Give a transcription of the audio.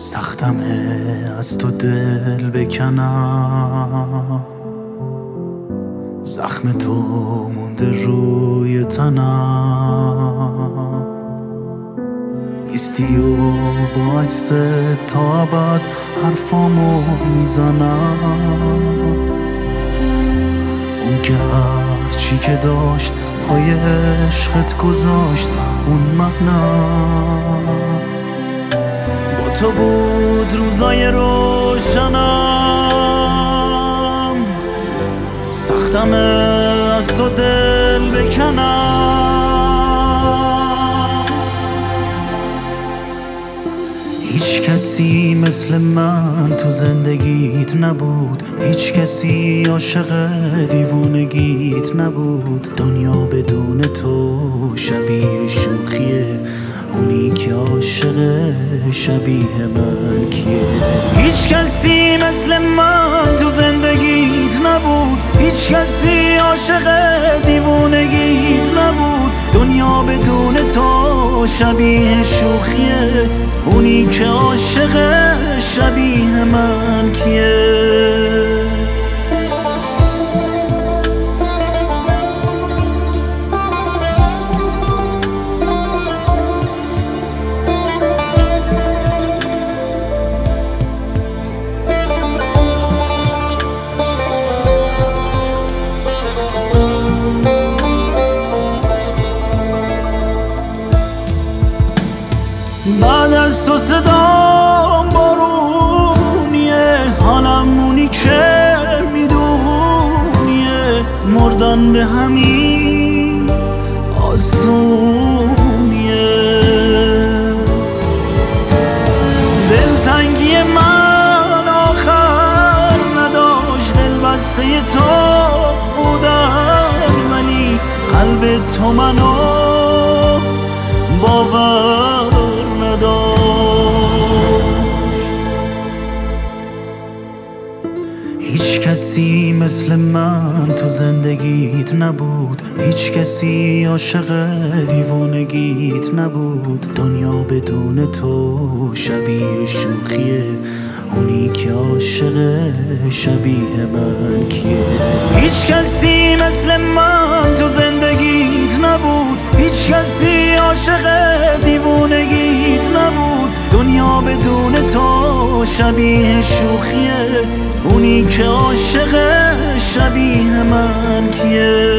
سختمه از تو دل بکنم، زخم تو مونده روی تنم. نیستی و با عکس تا ابد حرفامو میزنم. اون که هرچی که داشت پای عشقت گذاشت اون مبنم. با تو بود روزای روشنم، سختمه از تو دل بکنم. هیچ کسی مثل من تو زندگیت نبود، هیچ کسی عاشق دیوونگیت نبود. دنیا بدون تو شبیه شوخیه، اونی که عاشق شبیه من کیه؟ هیچ کسی مثل من تو زندگیت نبود، هیچ کسی عاشق دیوونگیت نبود. دنیا بدون تو شبیه شوخیه، اونی که عاشق شبیه من کیه؟ بعد از تو صدام بارونیه، حالم اونی که میدونیه. مردن به همین آسونیه. دلتنگی من آخر نداشت، دل بسته تو بودم، ولی قلب تو منو باور نداشت. هیچ کسی مثل من تو زندگیت نبود، هیچ کسی عاشق دیوونگیت نبود. دنیا بدون تو شبیه شوخیه، اونی که عاشق شبیه من کیه؟ هیچ کسی مثل من تو زندگیت نبود، هیچ کسی عاشق دیوونگیت نبود. دنیا بدون تو شبیه شوخیه، اونی که عاشق شبیه من کیه؟